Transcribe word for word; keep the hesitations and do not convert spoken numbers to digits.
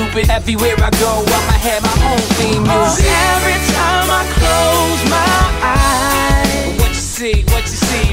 stupid. Everywhere I go, I'ma have my own theme music. Oh, every time I close my eyes, what you see, what you see,